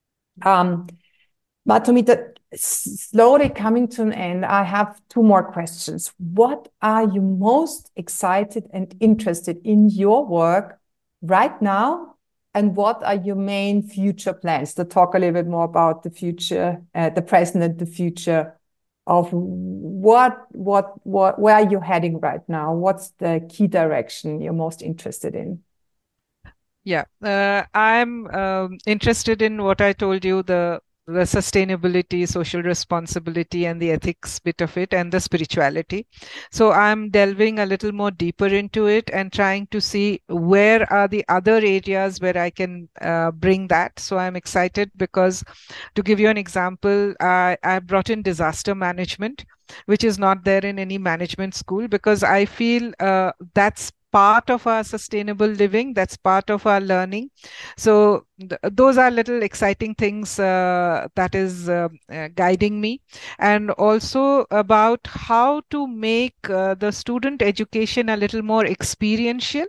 Madhumita, slowly coming to an end, I have two more questions. What are you most excited and interested in your work right now? And what are your main future plans? To talk a little bit more about the future, the present and the future of where are you heading right now? What's the key direction you're most interested in? Yeah, I'm interested in what I told you, the sustainability, social responsibility, and the ethics bit of it, and the spirituality. So I'm delving a little more deeper into it and trying to see where are the other areas where I can bring that. So I'm excited because, to give you an example, I brought in disaster management, which is not there in any management school, because I feel that's part of our sustainable living, that's part of our learning. So those are little exciting things that is guiding me, and also about how to make the student education a little more experiential,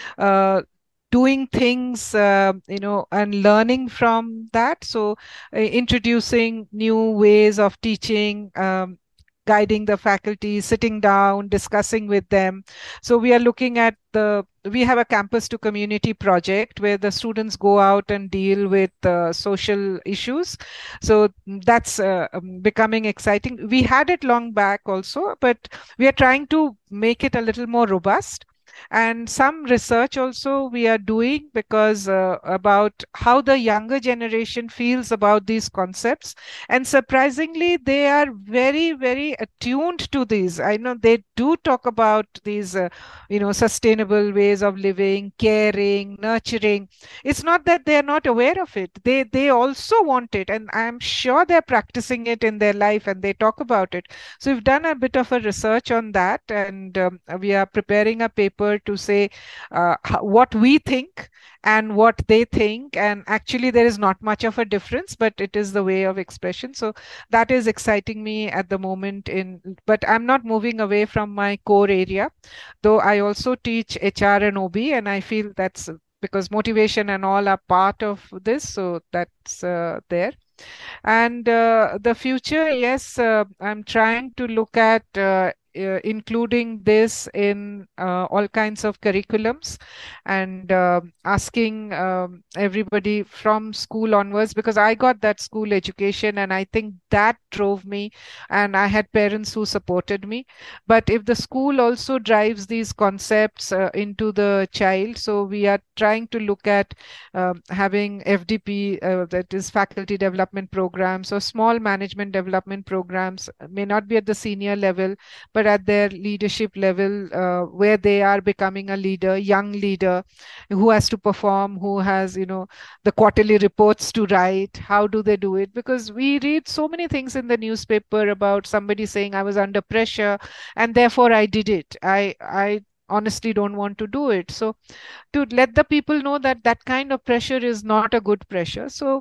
doing things and learning from that. So introducing new ways of teaching, guiding the faculty, sitting down, discussing with them. So we are looking at we have a campus to community project where the students go out and deal with social issues. So that's becoming exciting. We had it long back also, but we are trying to make it a little more robust. And some research also we are doing, because about how the younger generation feels about these concepts. And surprisingly, they are very, very attuned to these. I know they do talk about these, sustainable ways of living, caring, nurturing. It's not that they are not aware of it. They also want it. And I'm sure they're practicing it in their life, and they talk about it. So we've done a bit of a research on that, and we are preparing a paper to say what we think and what they think. And actually, there is not much of a difference, but it is the way of expression. So that is exciting me at the moment. But I'm not moving away from my core area, though I also teach HR and OB, and I feel that's because motivation and all are part of this. So that's there. And the future, yes, I'm trying to look at including this in all kinds of curriculums, and asking everybody from school onwards, because I got that school education and I think that drove me, and I had parents who supported me. But if the school also drives these concepts into the child, so we are trying to look at having FDP, that is faculty development programs, or small management development programs, may not be at the senior level, but at their leadership level, where they are becoming a leader, young leader, who has to perform, who has, the quarterly reports to write. How do they do it? Because we read so many things in the newspaper about somebody saying, I was under pressure and therefore I did it. I honestly don't want to do it. So to let the people know that that kind of pressure is not a good pressure. So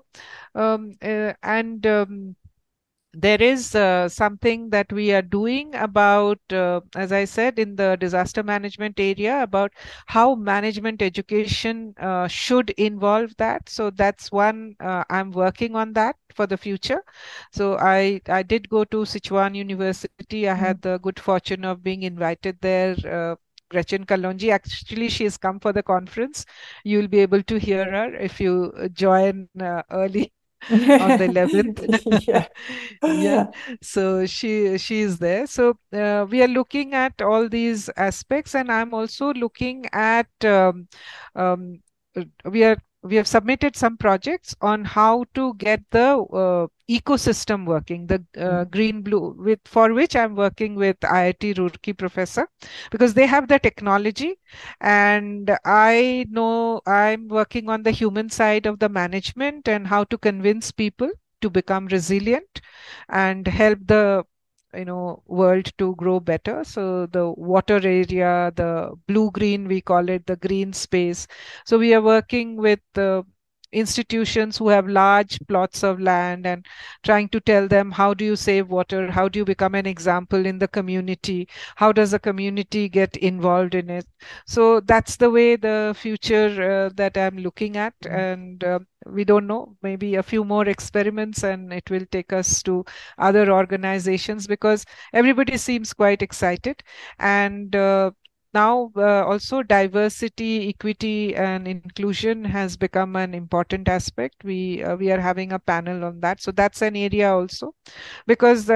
and there is something that we are doing about, as I said, in the disaster management area, about how management education should involve that. So that's one, I'm working on that for the future. So I did go to Sichuan University. I had the good fortune of being invited there. Gretchen Kalonji, actually, she has come for the conference. You'll be able to hear her if you join early on the 11th. Yeah. Yeah, so she is there. So we are looking at all these aspects, and I'm also looking at um, we have submitted some projects on how to get the ecosystem working, the green blue, with for which I'm working with IIT Roorkee professor, because they have the technology, and I know I'm working on the human side of the management and how to convince people to become resilient and help the world to grow better. So the water area, the blue green, we call it, the green space. So we are working with institutions who have large plots of land, and trying to tell them, how do you save water, how do you become an example in the community, how does the community get involved in it. So that's the way the future that I'm looking at. And we don't know, maybe a few more experiments and it will take us to other organizations, because everybody seems quite excited. And now also diversity, equity, and inclusion has become an important aspect. We are having a panel on that, so that's an area also, because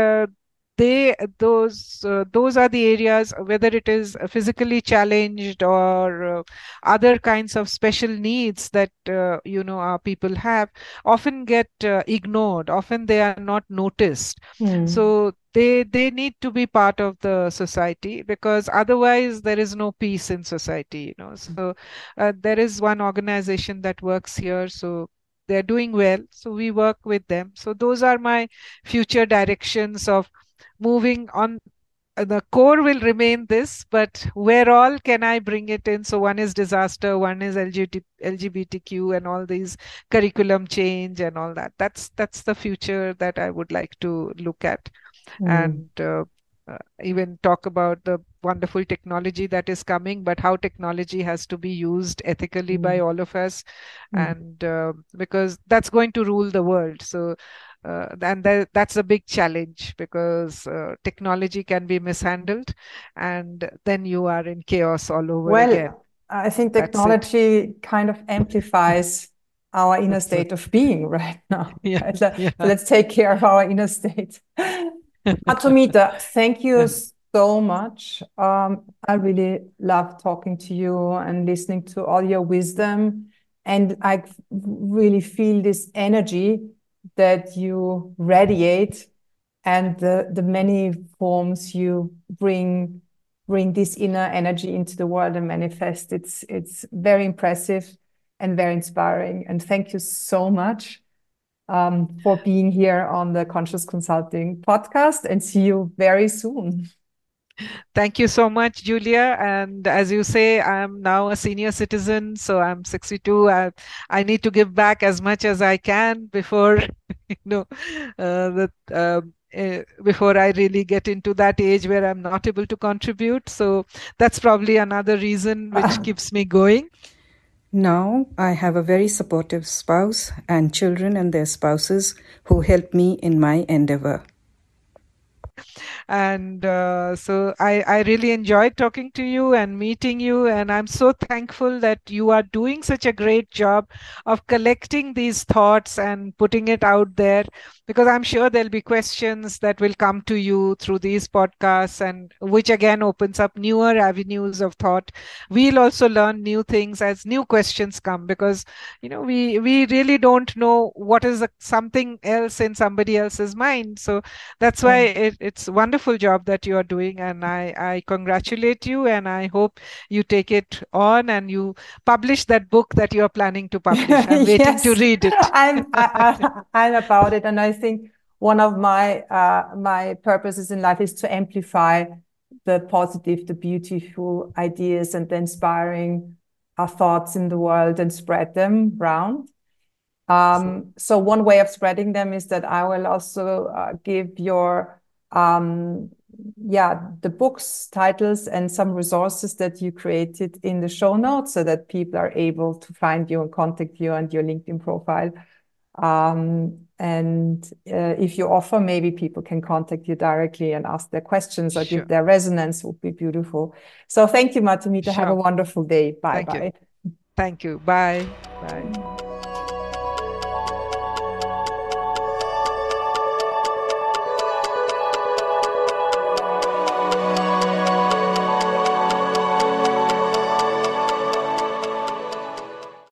those are the areas, whether it is physically challenged or other kinds of special needs that our people have, often get ignored, often they are not noticed. So they need to be part of the society, because otherwise there is no peace in society. So there is one organization that works here, so they're doing well, so we work with them. So those are my future directions of moving on. The core will remain this, but where all can I bring it in? So one is disaster, one is LGBTQ, and all these curriculum change and all that. That's the future that I would like to look at. And even talk about the wonderful technology that is coming, but how technology has to be used ethically by all of us, and because that's going to rule the world. So and that's a big challenge, because technology can be mishandled, and then you are in chaos all over again. I think technology kind of amplifies our inner state of being right now. Yeah. Let's take care of our inner state. Madhumita, thank you so much. I really love talking to you and listening to all your wisdom. And I really feel this energy that you radiate, and the many forms you bring this inner energy into the world and manifest. It's very impressive and very inspiring. And thank you so much for being here on the Conscious Consulting podcast, and see you very soon. Thank you so much, Julia. And as you say, I'm now a senior citizen, so I'm 62. I need to give back as much as I can before, before I really get into that age where I'm not able to contribute. So that's probably another reason which keeps me going. Now I have a very supportive spouse and children and their spouses who help me in my endeavor. And so I really enjoyed talking to you and meeting you. And I'm so thankful that you are doing such a great job of collecting these thoughts and putting it out there, because I'm sure there'll be questions that will come to you through these podcasts, and which again opens up newer avenues of thought. We'll also learn new things as new questions come, because we really don't know what is something else in somebody else's mind. So that's why it's a wonderful job that you are doing, and I congratulate you, and I hope you take it on and you publish that book that you are planning to publish. I'm waiting to read it. I'm about it, and I think one of my purposes in life is to amplify the positive, the beautiful ideas, and the inspiring thoughts in the world and spread them around. So one way of spreading them is that I will also give your the books titles and some resources that you created in the show notes, so that people are able to find you and contact you and your LinkedIn profile. If you offer, maybe people can contact you directly and ask their questions or give their resonance, would be beautiful. So thank you, Madhumita. Have a wonderful day. Bye bye. Thank you. Bye. Bye.